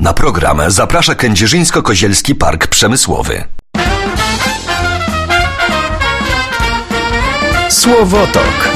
Na program zaprasza Kędzierzyńsko-Kozielski Park Przemysłowy. Słowotok.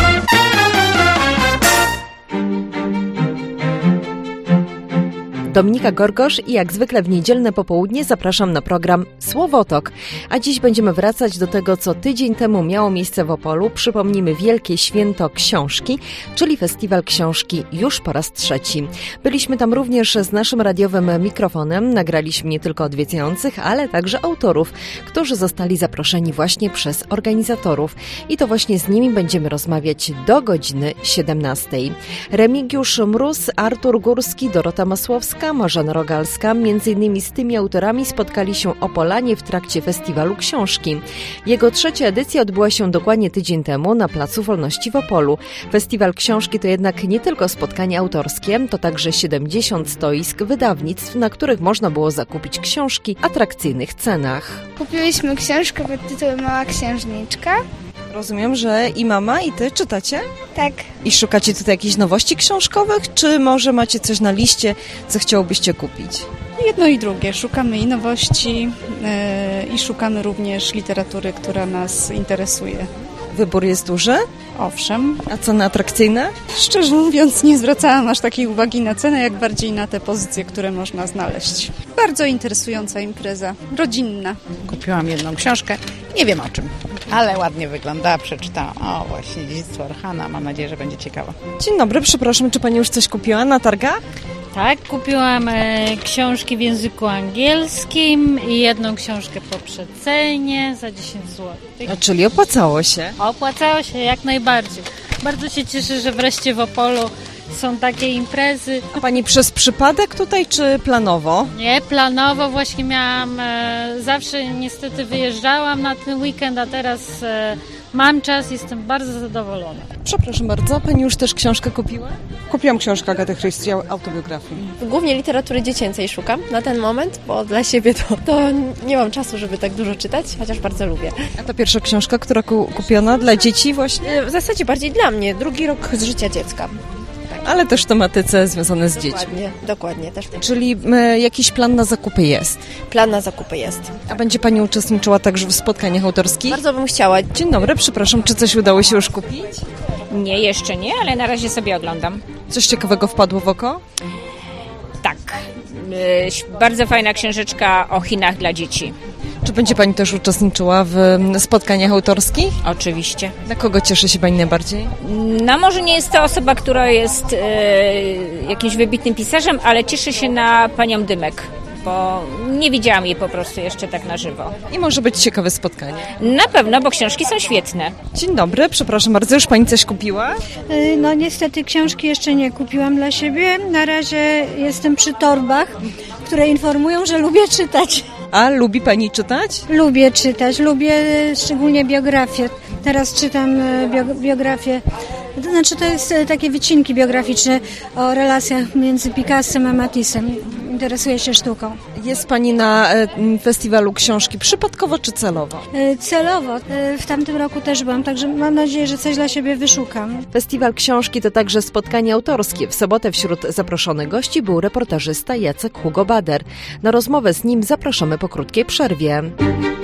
Dominika Gorgosz i jak zwykle w niedzielne popołudnie zapraszam na program Słowotok. A dziś będziemy wracać do tego, co tydzień temu miało miejsce w Opolu. Przypomnijmy Wielkie Święto Książki, czyli Festiwal Książki już po raz 3. Byliśmy tam również z naszym radiowym mikrofonem. Nagraliśmy nie tylko odwiedzających, ale także autorów, którzy zostali zaproszeni właśnie przez organizatorów. I to właśnie z nimi będziemy rozmawiać do godziny 17. Remigiusz Mróz, Artur Górski, Dorota Masłowska, Marzena Rogalska, między innymi z tymi autorami spotkali się Opolanie w trakcie Festiwalu Książki. Jego 3. edycja odbyła się dokładnie tydzień temu na Placu Wolności w Opolu. Festiwal Książki to jednak nie tylko spotkanie autorskie, to także 70 stoisk wydawnictw, na których można było zakupić książki w atrakcyjnych cenach. Kupiłyśmy książkę pod tytułem Mała Księżniczka. Rozumiem, że i mama, i ty czytacie? Tak. I szukacie tutaj jakichś nowości książkowych, czy może macie coś na liście, co chciałobyście kupić? Jedno i drugie. Szukamy i nowości i szukamy również literatury, która nas interesuje. Wybór jest duży? Owszem. A ceny atrakcyjne? Szczerze mówiąc, nie zwracałam aż takiej uwagi na cenę, jak bardziej na te pozycje, które można znaleźć. Bardzo interesująca impreza, rodzinna. Kupiłam jedną książkę, nie wiem o czym, ale ładnie wygląda, przeczytałam. O, właśnie, Dziedzictwo Orchana, mam nadzieję, że będzie ciekawa. Dzień dobry, przepraszam, czy pani już coś kupiła na targach? Tak, kupiłam książki w języku angielskim i jedną książkę po przecenie za 10 zł. A czyli opłacało się? Opłacało się jak najbardziej. Bardzo się cieszę, że wreszcie w Opolu są takie imprezy. A pani przez przypadek tutaj, czy planowo? Nie, planowo właśnie miałam, zawsze niestety wyjeżdżałam na ten weekend, a teraz mam czas, jestem bardzo zadowolona. Przepraszam bardzo, pani już też książkę kupiła? Kupiłam książkę Agaty Christie, autobiografii. Głównie literatury dziecięcej szukam na ten moment, bo dla siebie to nie mam czasu, żeby tak dużo czytać, chociaż bardzo lubię. A ta pierwsza książka, która kupiona dla dzieci właśnie? W zasadzie bardziej dla mnie, 2. rok z życia dziecka. Ale też w tematyce związane z dziećmi. Dokładnie. Też. Czyli jakiś plan na zakupy jest? Plan na zakupy jest. A będzie pani uczestniczyła także w spotkaniach autorskich? Bardzo bym chciała. Dzień dobry, przepraszam, czy coś udało się już kupić? Nie, jeszcze nie, ale na razie sobie oglądam. Coś ciekawego wpadło w oko? Tak. Bardzo fajna książeczka o Chinach dla dzieci. Czy będzie pani też uczestniczyła w spotkaniach autorskich? Oczywiście. Na kogo cieszy się pani najbardziej? No może nie jest to osoba, która jest jakimś wybitnym pisarzem, ale cieszę się na panią Dymek, bo nie widziałam jej po prostu jeszcze tak na żywo. I może być ciekawe spotkanie. Na pewno, bo książki są świetne. Dzień dobry, przepraszam bardzo, już pani coś kupiła? No niestety książki jeszcze nie kupiłam dla siebie. Na razie jestem przy torbach, które informują, że lubię czytać. A lubi pani czytać? Lubię czytać, lubię szczególnie biografię. Teraz czytam biografię, to znaczy to jest takie wycinki biograficzne o relacjach między Picassem a Matissem. Interesuję się sztuką. Jest pani na festiwalu książki przypadkowo czy celowo? Celowo. W tamtym roku też byłam, także mam nadzieję, że coś dla siebie wyszukam. Festiwal Książki to także spotkanie autorskie. W sobotę wśród zaproszonych gości był reportażysta Jacek Hugo Bader. Na rozmowę z nim zapraszamy po krótkiej przerwie.